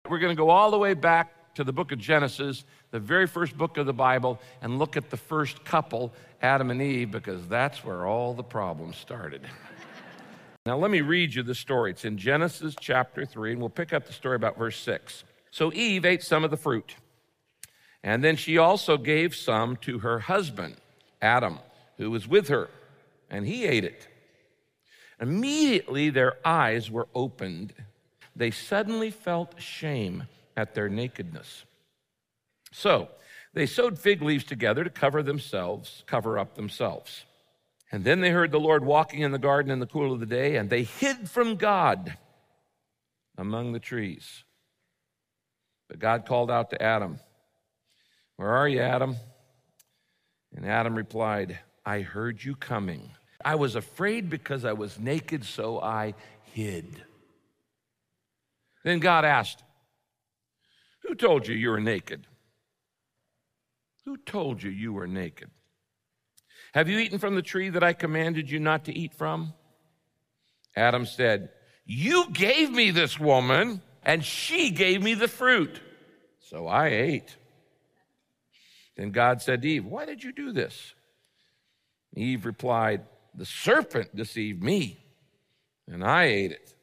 We're going to go all the way back to the book of Genesis, the very first book of the Bible, and look at the first couple, Adam and Eve, because that's where all the problems started. Now, let me read you the story. It's in Genesis chapter 3, and we'll pick up the story about verse 6. So Eve ate some of the fruit, and then she also gave some to her husband, Adam, who was with her, and he ate it. Immediately their eyes were opened. They suddenly felt shame at their nakedness. So they sewed fig leaves together to cover up themselves. And then they heard the Lord walking in the garden in the cool of the day, and they hid from God among the trees. But God called out to Adam, "Where are you, Adam?" And Adam replied, "I heard you coming. I was afraid because I was naked, so I hid." Then God asked, "Who told you you were naked? Who told you you were naked? Have you eaten from the tree that I commanded you not to eat from?" Adam said, "You gave me this woman, and she gave me the fruit, so I ate." Then God said to Eve, "Why did you do this?" Eve replied, "The serpent deceived me, and I ate it."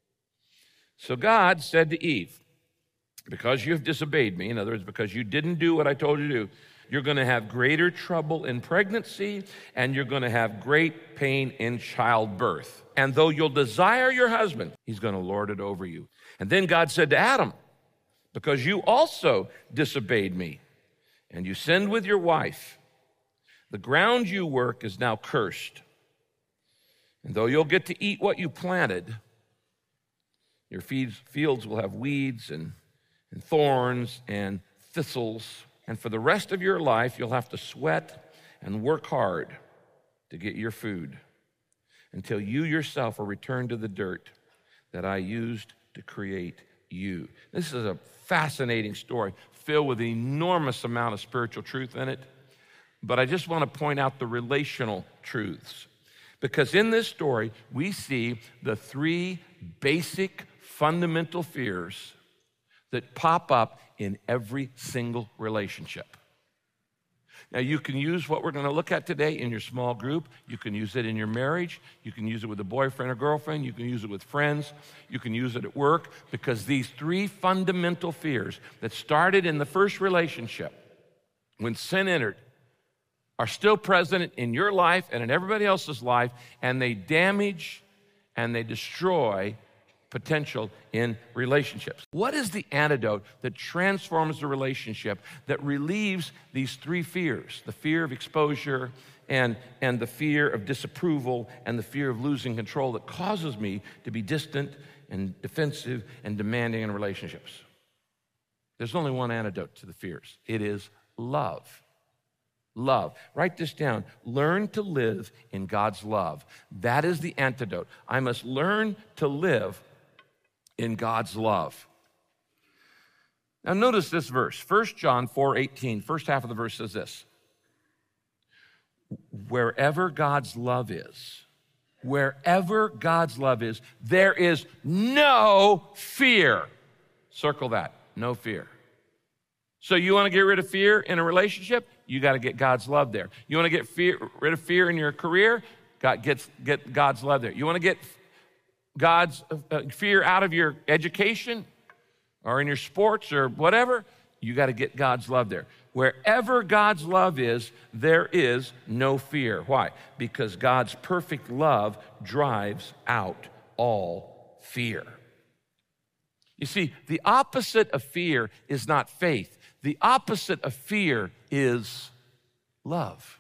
So God said to Eve, "Because you have disobeyed me," in other words, because you didn't do what I told you to do, "you're going to have greater trouble in pregnancy, and you're going to have great pain in childbirth. And though you'll desire your husband, he's going to lord it over you." And then God said to Adam, "Because you also disobeyed me, and you sinned with your wife, the ground you work is now cursed. And though you'll get to eat what you planted, your fields will have weeds and thorns and thistles. And for the rest of your life, you'll have to sweat and work hard to get your food until you yourself are returned to the dirt that I used to create you." This is a fascinating story filled with an enormous amount of spiritual truth in it. But I just want to point out the relational truths. Because in this story, we see the three basic fundamental fears that pop up in every single relationship. Now, you can use what we're going to look at today in your small group. You can use it in your marriage. You can use it with a boyfriend or girlfriend. You can use it with friends. You can use it at work, because these three fundamental fears that started in the first relationship when sin entered are still present in your life and in everybody else's life, and they damage and they destroy potential in relationships. What is the antidote that transforms the relationship, that relieves these three fears? The fear of exposure and the fear of disapproval and the fear of losing control that causes me to be distant and defensive and demanding in relationships. There's only one antidote to the fears. It is love. Love. Write this down. Learn to live in God's love. That is the antidote. I must learn to live in God's love. Now notice this verse, 1 John 4:18. First half of the verse says this: wherever God's love is, there is no fear. Circle that, no fear. So you want to get rid of fear in a relationship? You got to get God's love there. You want to get rid of fear in your career? Get God's love there. You want to get God's fear out of your education or in your sports or whatever? You got to get God's love there. Wherever God's love is, there is no fear. Why? Because God's perfect love drives out all fear. You see, the opposite of fear is not faith. The opposite of fear is love.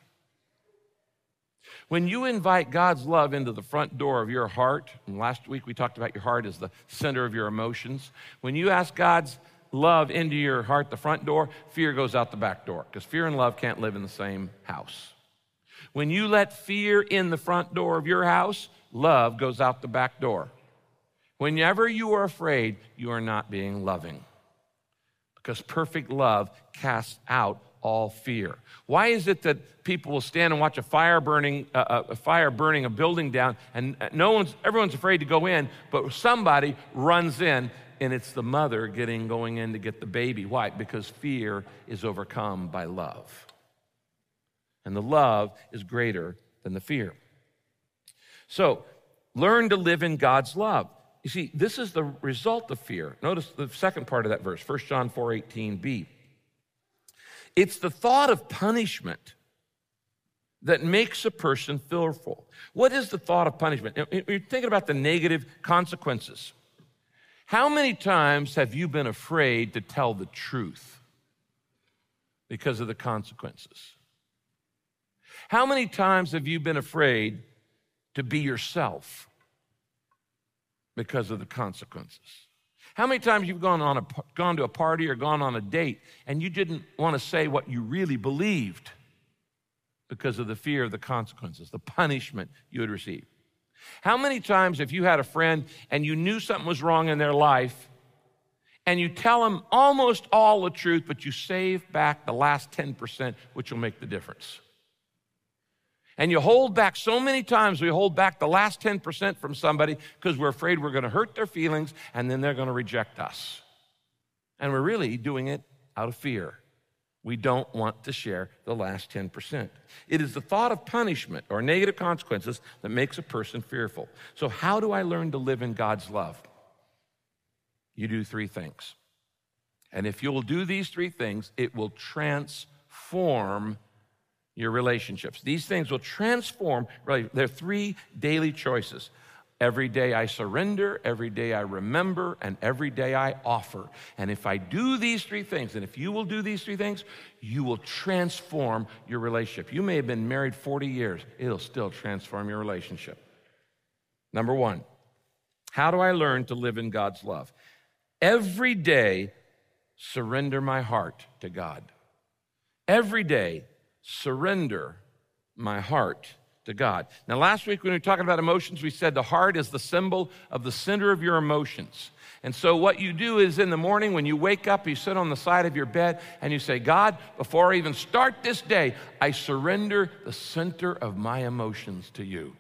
When you invite God's love into the front door of your heart, and last week we talked about your heart as the center of your emotions. When you ask God's love into your heart, the front door, fear goes out the back door, because fear and love can't live in the same house. When you let fear in the front door of your house, love goes out the back door. Whenever you are afraid, you are not being loving, because perfect love casts out all fear. Why is it that people will stand and watch a fire burning a building down, and everyone's afraid to go in, but somebody runs in and it's the mother going in to get the baby. Why? Because fear is overcome by love. And the love is greater than the fear. So, learn to live in God's love. You see, this is the result of fear. Notice the second part of that verse, 1 John 4:18b. It's the thought of punishment that makes a person fearful. What is the thought of punishment? You're thinking about the negative consequences. How many times have you been afraid to tell the truth because of the consequences? How many times have you been afraid to be yourself because of the consequences? How many times you've gone to a party or gone on a date and you didn't want to say what you really believed because of the fear of the consequences, the punishment you would receive? How many times have you had a friend and you knew something was wrong in their life and you tell them almost all the truth, but you save back the last 10%, which will make the difference? And you hold back so many times, we hold back the last 10% from somebody because we're afraid we're going to hurt their feelings and then they're going to reject us. And we're really doing it out of fear. We don't want to share the last 10%. It is the thought of punishment or negative consequences that makes a person fearful. So how do I learn to live in God's love? You do three things. And if you'll do these three things, it will transform your relationships. These things will transform. There are three daily choices. Every day I surrender, every day I remember, and every day I offer. And if I do these three things, and if you will do these three things, you will transform your relationship. You may have been married 40 years. It'll still transform your relationship. Number one, how do I learn to live in God's love? Every day, surrender my heart to God. Every day, surrender my heart to God. Now, last week when we were talking about emotions, we said the heart is the symbol of the center of your emotions. And so what you do is in the morning when you wake up, you sit on the side of your bed and you say, God, before I even start this day, I surrender the center of my emotions to you.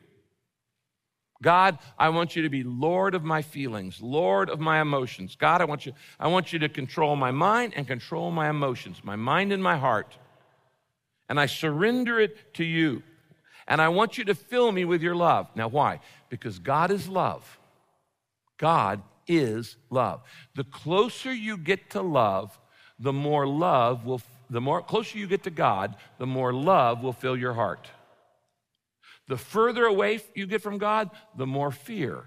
God, I want you to be Lord of my feelings, Lord of my emotions. God, I want you to control my mind and control my emotions, my mind and my heart. And I surrender it to you. And I want you to fill me with your love. Now, why? Because God is love. God is love. The closer you get to love, the more closer you get to God, the more love will fill your heart. The further away you get from God, the more fear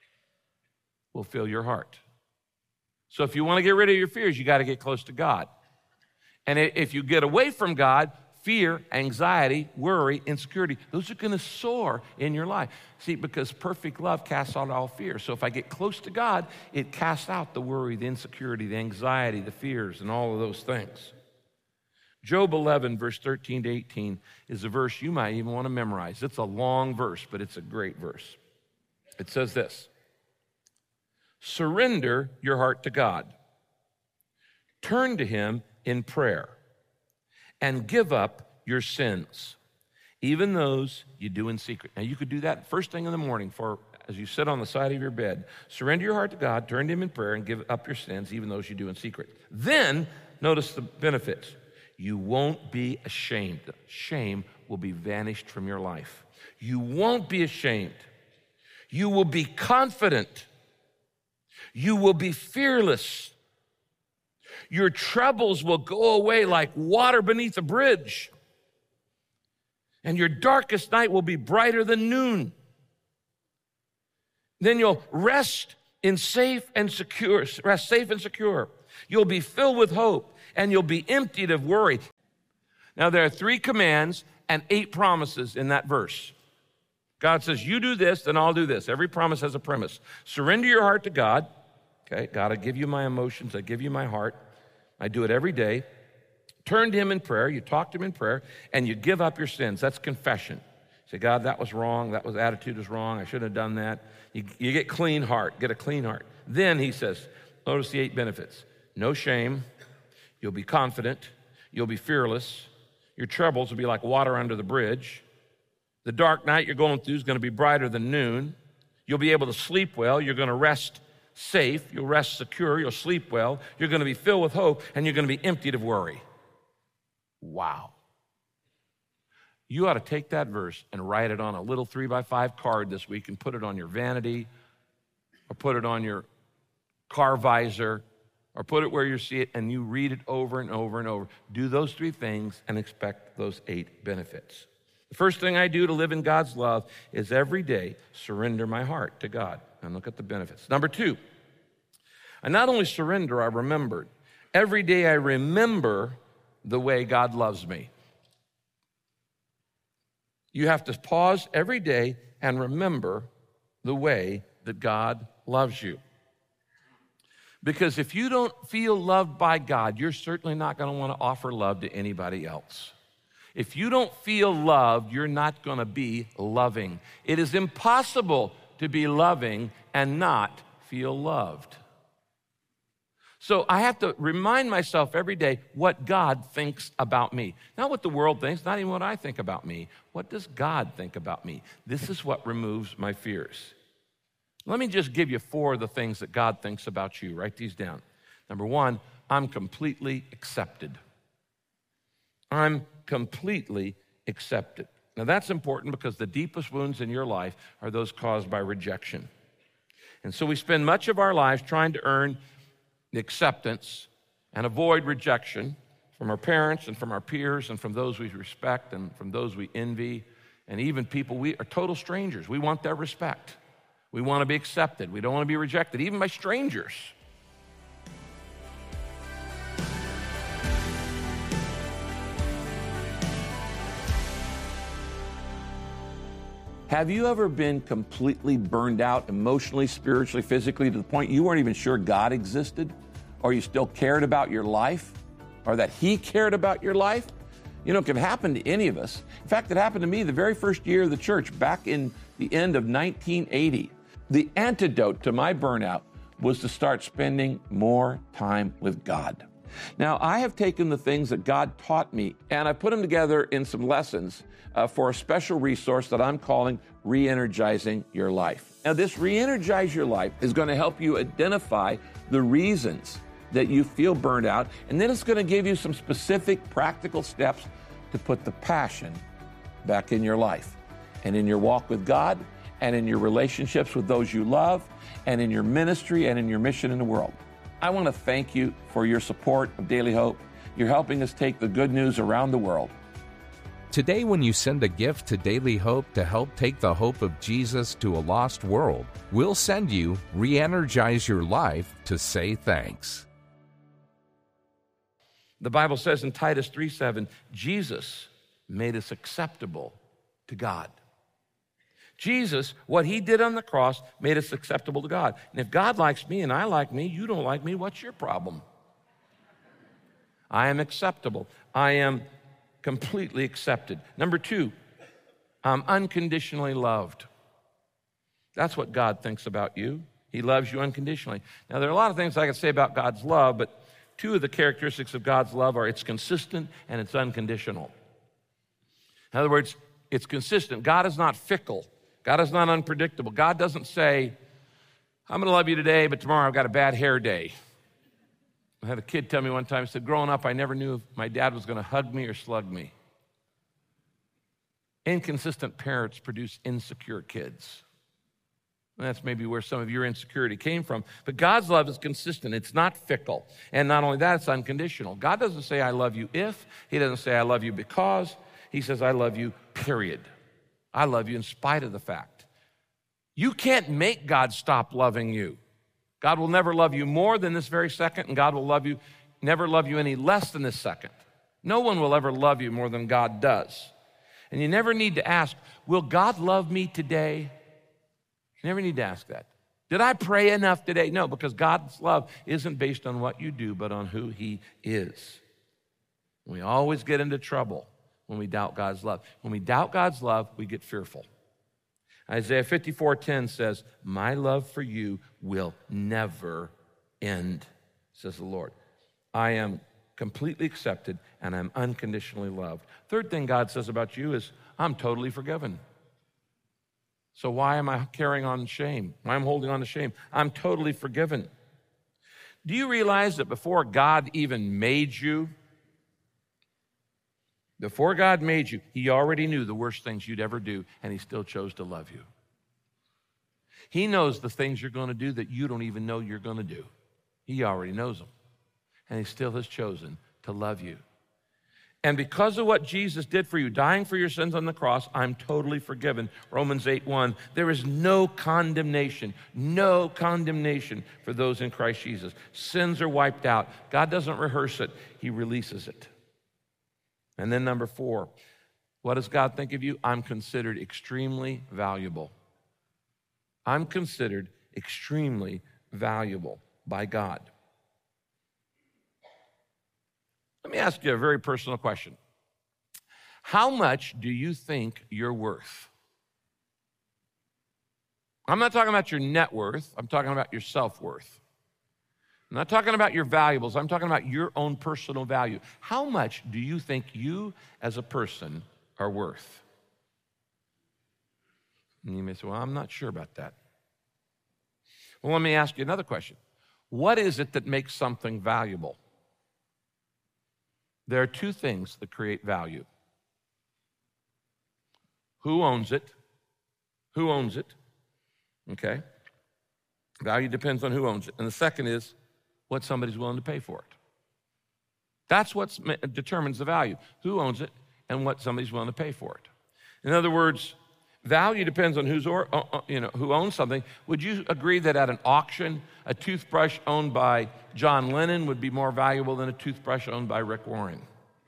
will fill your heart. So if you want to get rid of your fears, you got to get close to God. And if you get away from God, fear, anxiety, worry, insecurity, those are going to soar in your life. See, because perfect love casts out all fear. So if I get close to God, it casts out the worry, the insecurity, the anxiety, the fears, and all of those things. Job 11, verse 13 to 18 is a verse you might even want to memorize. It's a long verse, but it's a great verse. It says this: surrender your heart to God. Turn to him in prayer. And give up your sins, even those you do in secret. Now, you could do that first thing in the morning as you sit on the side of your bed. Surrender your heart to God, turn to him in prayer, and give up your sins, even those you do in secret. Then, notice the benefits. You won't be ashamed. Shame will be vanished from your life. You won't be ashamed. You will be confident. You will be fearless. Your troubles will go away like water beneath a bridge. And your darkest night will be brighter than noon. Then you'll rest safe and secure. You'll be filled with hope, and you'll be emptied of worry. Now, there are 3 commands and 8 promises in that verse. God says, you do this, then I'll do this. Every promise has a premise. Surrender your heart to God. Okay, God, I give you my emotions. I give you my heart. I do it every day. Turn to him in prayer. You talk to him in prayer, and you give up your sins. That's confession. Say, God, that was wrong. That attitude was wrong. I shouldn't have done that. You get clean heart. Get a clean heart. Then he says, notice the 8 benefits. No shame. You'll be confident. You'll be fearless. Your troubles will be like water under the bridge. The dark night you're going through is going to be brighter than noon. You'll be able to sleep well. You're going to rest safe, you'll rest secure, you'll sleep well, you're going to be filled with hope, and you're going to be emptied of worry. Wow. You ought to take that verse and write it on a little 3x5 card this week and put it on your vanity or put it on your car visor or put it where you see it, and you read it over and over and over. Do those 3 things and expect those 8 benefits. The first thing I do to live in God's love is every day surrender my heart to God. And look at the benefits. Number 2, I not only surrender, I remember. Every day I remember the way God loves me. You have to pause every day and remember the way that God loves you. Because if you don't feel loved by God, you're certainly not going to want to offer love to anybody else. If you don't feel loved, you're not going to be loving. It is impossible to be loving and not feel loved. So I have to remind myself every day what God thinks about me. Not what the world thinks, not even what I think about me. What does God think about me? This is what removes my fears. Let me just give you 4 of the things that God thinks about you. Write these down. Number 1, I'm completely accepted. I'm completely accepted. Now that's important because the deepest wounds in your life are those caused by rejection. And so we spend much of our lives trying to earn the acceptance and avoid rejection from our parents and from our peers and from those we respect and from those we envy and even people we are total strangers. We want their respect. We want to be accepted. We don't want to be rejected, even by strangers. Have you ever been completely burned out emotionally, spiritually, physically, to the point you weren't even sure God existed, or you still cared about your life, or that He cared about your life? You know, it can happen to any of us. In fact, it happened to me the very first year of the church, back in the end of 1980. The antidote to my burnout was to start spending more time with God. Now, I have taken the things that God taught me, and I put them together in some lessons for a special resource that I'm calling Re-Energizing Your Life. Now, this Re-Energize Your Life is going to help you identify the reasons that you feel burned out, and then it's going to give you some specific practical steps to put the passion back in your life and in your walk with God and in your relationships with those you love and in your ministry and in your mission in the world. I want to thank you for your support of Daily Hope. You're helping us take the good news around the world. Today, when you send a gift to Daily Hope to help take the hope of Jesus to a lost world, we'll send you Re-Energize Your Life to say thanks. The Bible says in Titus 3:7, Jesus made us acceptable to God. Jesus, what He did on the cross, made us acceptable to God. And if God likes me and I like me, you don't like me, what's your problem? I am acceptable. I am completely accepted. Number 2, I'm unconditionally loved. That's what God thinks about you. He loves you unconditionally. Now, there are a lot of things I could say about God's love, but 2 of the characteristics of God's love are it's consistent and it's unconditional. In other words, it's consistent. God is not fickle. God is not unpredictable. God doesn't say, I'm going to love you today, but tomorrow I've got a bad hair day. I had a kid tell me one time, he said, growing up, I never knew if my dad was going to hug me or slug me. Inconsistent parents produce insecure kids. And that's maybe where some of your insecurity came from. But God's love is consistent. It's not fickle. And not only that, it's unconditional. God doesn't say, I love you if. He doesn't say, I love you because. He says, I love you, period. I love you in spite of the fact. You can't make God stop loving you. God will never love you more than this very second, and God will never love you any less than this second. No one will ever love you more than God does. And you never need to ask, will God love me today? You never need to ask that. Did I pray enough today? No, because God's love isn't based on what you do, but on who He is. We always get into trouble when we doubt God's love. When we doubt God's love, we get fearful. Isaiah 54:10 says, my love for you will never end, says the Lord. I am completely accepted and I'm unconditionally loved. Third thing God says about you is, I'm totally forgiven. So why am I carrying on shame? Why am I holding on to shame? I'm totally forgiven. Do you realize that before God even made you, he already knew the worst things you'd ever do, and he still chose to love you. He knows the things you're going to do that you don't even know you're going to do. He already knows them, and he still has chosen to love you. And because of what Jesus did for you, dying for your sins on the cross, I'm totally forgiven. Romans 8:1, there is no condemnation for those in Christ Jesus. Sins are wiped out. God doesn't rehearse it, he releases it. And then number 4, what does God think of you? I'm considered extremely valuable. I'm considered extremely valuable by God. Let me ask you a very personal question. How much do you think you're worth? I'm not talking about your net worth. I'm talking about your self-worth. I'm not talking about your valuables. I'm talking about your own personal value. How much do you think you as a person are worth? And you may say, well, I'm not sure about that. Well, let me ask you another question. What is it that makes something valuable? There are 2 things that create value. Who owns it? Who owns it? Okay. Value depends on who owns it. And the second is what somebody's willing to pay for it. That's what determines the value. Who owns it and what somebody's willing to pay for it. In other words, value depends on who owns something. Would you agree that at an auction, a toothbrush owned by John Lennon would be more valuable than a toothbrush owned by Rick Warren?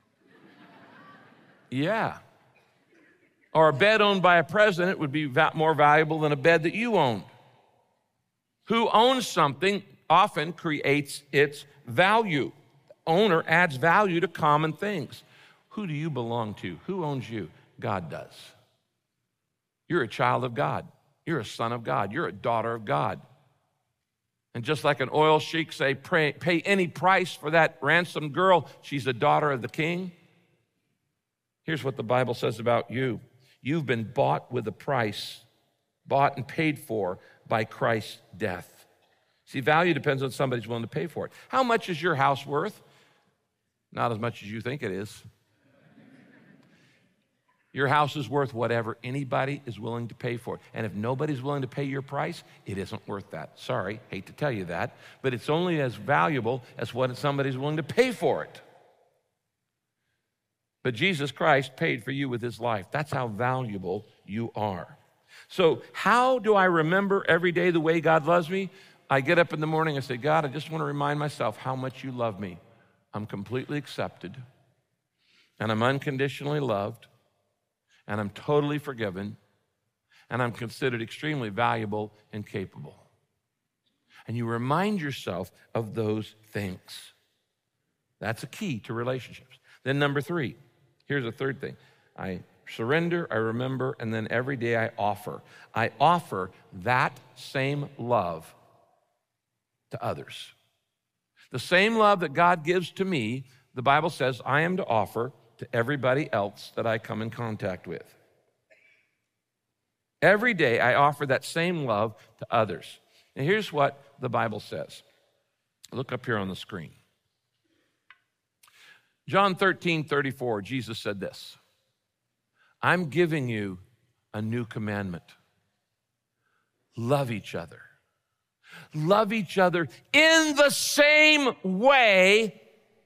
Yeah. Or a bed owned by a president would be more valuable than a bed that you own. Who owns something often creates its value. The owner adds value to common things. Who do you belong to? Who owns you? God does. You're a child of God. You're a son of God. You're a daughter of God. And just like an oil sheik say, pay any price for that ransomed girl, she's a daughter of the king. Here's what the Bible says about you. You've been bought with a price, bought and paid for by Christ's death. See, value depends on somebody's willing to pay for it. How much is your house worth? Not as much as you think it is. Your house is worth whatever anybody is willing to pay for it. And if nobody's willing to pay your price, it isn't worth that. Sorry, hate to tell you that, but it's only as valuable as what somebody's willing to pay for it. But Jesus Christ paid for you with his life. That's how valuable you are. So how do I remember every day the way God loves me? I get up in the morning and say, God, I just want to remind myself how much you love me. I'm completely accepted, and I'm unconditionally loved, and I'm totally forgiven, and I'm considered extremely valuable and capable. And you remind yourself of those things. That's a key to relationships. Then number 3, here's a third thing. I surrender, I remember, and then every day I offer. I offer that same love to others. The same love that God gives to me, the Bible says I am to offer to everybody else that I come in contact with. Every day I offer that same love to others. And here's what the Bible says. Look up here on the screen. John 13:34, Jesus said this, I'm giving you a new commandment. Love each other. Love each other in the same way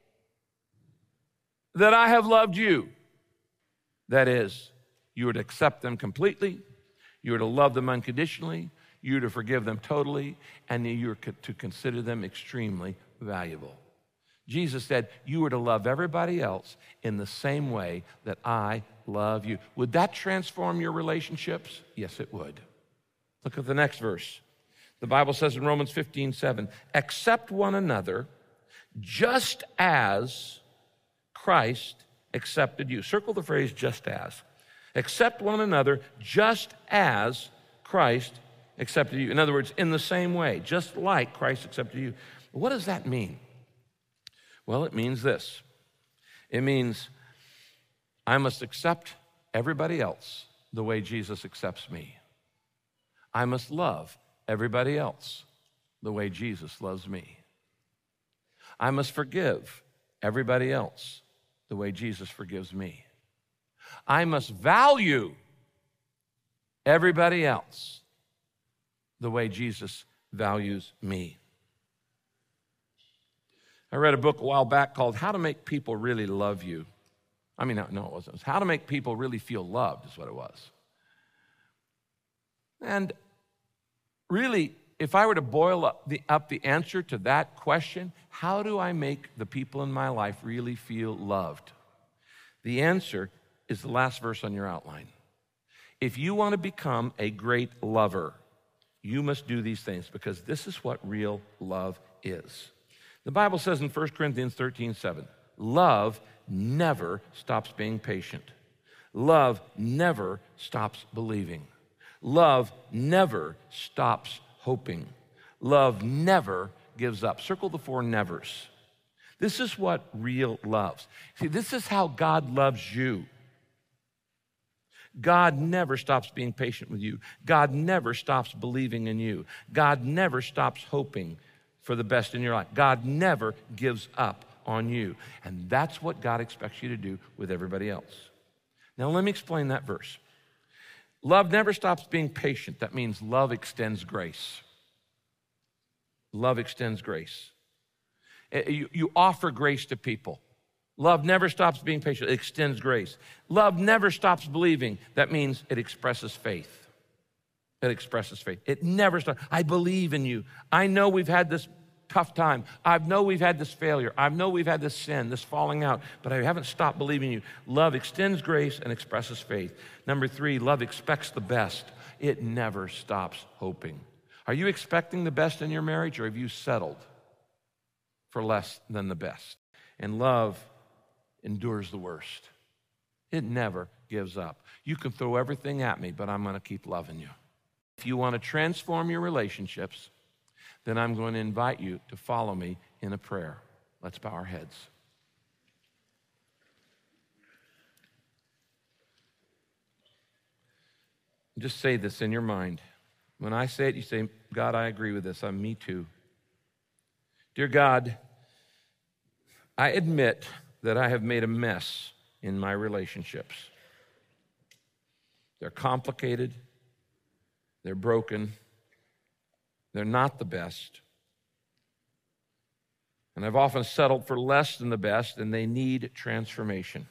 that I have loved you. That is, you are to accept them completely, you are to love them unconditionally, you are to forgive them totally, and you are to consider them extremely valuable. Jesus said, you are to love everybody else in the same way that I love you. Would that transform your relationships? Yes, it would. Look at the next verse. The Bible says in Romans 15:7, accept one another just as Christ accepted you. Circle the phrase just as. Accept one another just as Christ accepted you. In other words, in the same way, just like Christ accepted you. What does that mean? Well, it means this. It means I must accept everybody else the way Jesus accepts me. I must love everybody else the way Jesus loves me. I must forgive everybody else the way Jesus forgives me. I must value everybody else the way Jesus values me. I read a book a while back called How to Make People Really Love You. No, it wasn't. It was How to Make People Really Feel Loved is what it was. And really, if I were to boil up the answer to that question, how do I make the people in my life really feel loved? The answer is the last verse on your outline. If you want to become a great lover, you must do these things, because this is what real love is. The Bible says in 1 Corinthians 13:7, love never stops being patient. Love never stops believing. Love never stops hoping. Love never gives up. Circle the 4 nevers. This is what real love. See, this is how God loves you. God never stops being patient with you. God never stops believing in you. God never stops hoping for the best in your life. God never gives up on you. And that's what God expects you to do with everybody else. Now, let me explain that verse. Love never stops being patient. That means love extends grace. Love extends grace. You offer grace to people. Love never stops being patient. It extends grace. Love never stops believing. That means it expresses faith. It expresses faith. It never stops. I believe in you. I know we've had this tough time. I know we've had this failure. I know we've had this sin, this falling out, but I haven't stopped believing in you. Love extends grace and expresses faith. Number 3, love expects the best. It never stops hoping. Are you expecting the best in your marriage, or have you settled for less than the best? And love endures the worst. It never gives up. You can throw everything at me, but I'm going to keep loving you. If you want to transform your relationships, then I'm going to invite you to follow me in a prayer. Let's bow our heads. Just say this in your mind. When I say it, you say, God, I agree with this. Me too. Dear God, I admit that I have made a mess in my relationships. They're complicated. They're broken. They're not the best. And I've often settled for less than the best, and they need transformation.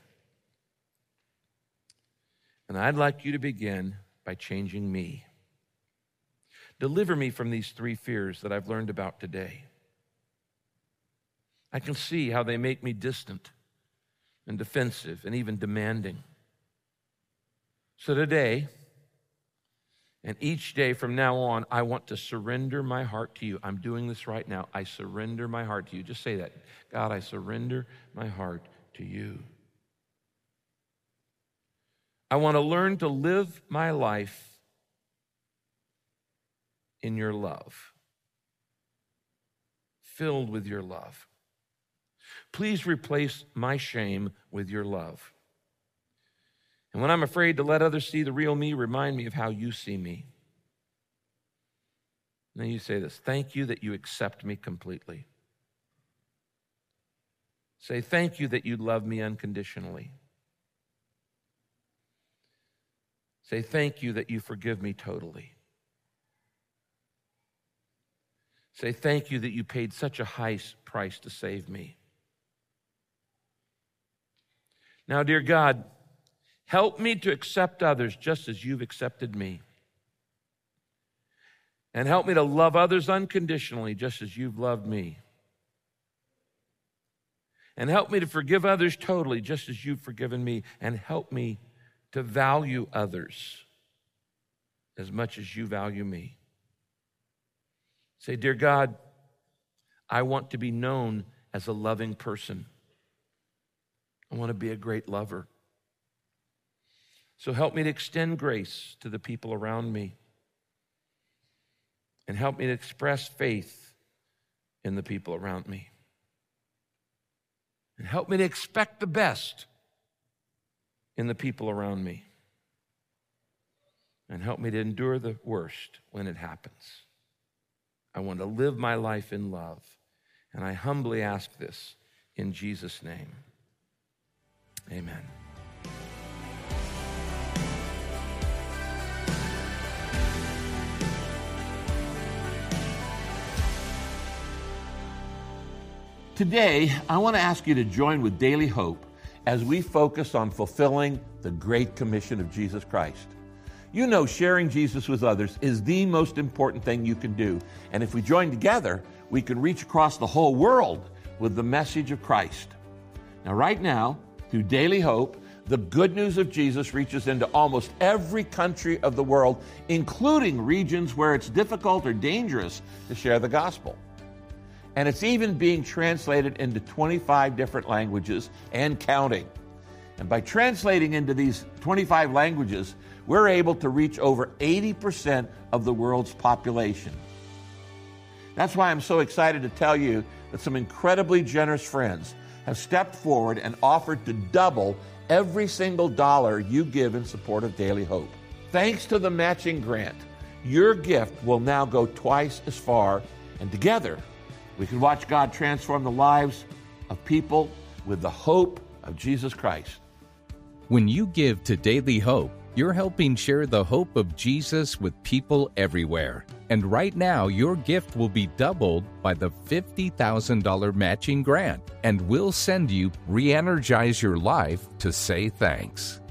And I'd like you to begin by changing me. Deliver me from these 3 fears that I've learned about today. I can see how they make me distant and defensive and even demanding. So today, and each day from now on, I want to surrender my heart to you. I'm doing this right now. I surrender my heart to you. Just say that. God, I surrender my heart to you. I want to learn to live my life in your love, filled with your love. Please replace my shame with your love. And when I'm afraid to let others see the real me, remind me of how you see me. And then you say this: thank you that you accept me completely. Say, thank you that you love me unconditionally. Say, thank you that you forgive me totally. Say, thank you that you paid such a high price to save me. Now, dear God, help me to accept others just as you've accepted me. And help me to love others unconditionally just as you've loved me. And help me to forgive others totally just as you've forgiven me. And help me to value others as much as you value me. Say, dear God, I want to be known as a loving person. I want to be a great lover. So help me to extend grace to the people around me. And help me to express faith in the people around me. And help me to expect the best in the people around me. and help me to endure the worst when it happens. I want to live my life in love, and I humbly ask this in Jesus' name. Amen. Today, I want to ask you to join with Daily Hope as we focus on fulfilling the Great Commission of Jesus Christ. You know, sharing Jesus with others is the most important thing you can do. And if we join together, we can reach across the whole world with the message of Christ. Now, right now, through Daily Hope, the good news of Jesus reaches into almost every country of the world, including regions where it's difficult or dangerous to share the gospel. And it's even being translated into 25 different languages and counting. And by translating into these 25 languages, we're able to reach over 80% of the world's population. That's why I'm so excited to tell you that some incredibly generous friends have stepped forward and offered to double every single dollar you give in support of Daily Hope. Thanks to the matching grant, your gift will now go twice as far, and together, we can watch God transform the lives of people with the hope of Jesus Christ. When you give to Daily Hope, you're helping share the hope of Jesus with people everywhere. And right now, your gift will be doubled by the $50,000 matching grant, and we'll send you Re-Energize Your Life to say thanks.